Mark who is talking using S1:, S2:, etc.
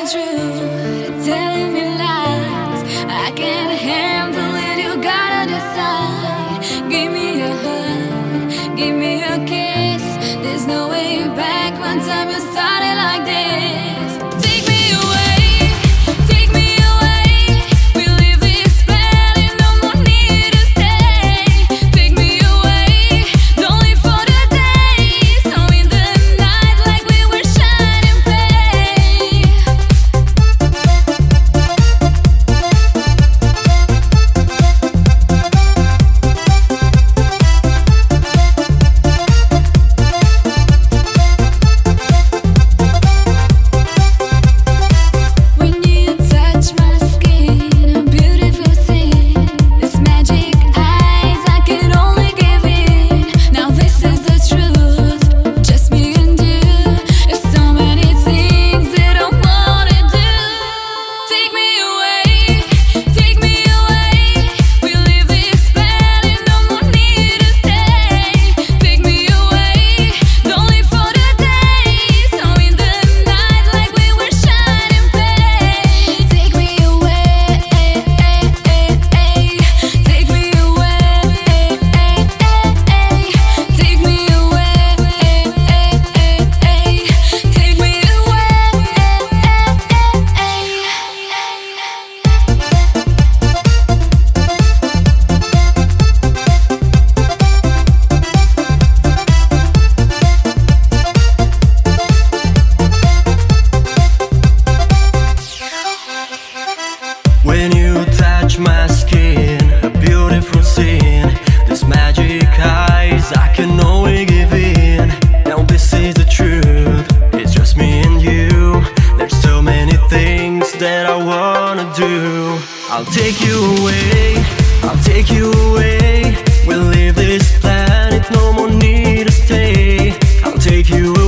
S1: truth, telling me lies. I can't handle it, you gotta decide. Give me a hug, give me a kiss. There's no way back one time you started like this. Take me away, take me away. We leave this planet, no more need to stay. Take me away, don't leave for the days. So in the night like we were shining play. When you touch my skin, a beautiful scene. This magic eyes, I can only give in. Now this is the truth, just me and you. There's so many things that I wanna do. Take me away, take me away. We leave this planet, no more need to stay. Take me away, don't leave for the days. So in the night like we were shining play. Take me away, take me away, take me away, take me
S2: When you touch my skin, a beautiful scene. This magic eyes, I can only give in. Now this is the truth, it's just me and you. There's so many things that I wanna do. I'll take you away, I'll take you away. We'll leave this planet, no more need to stay. I'll take you away.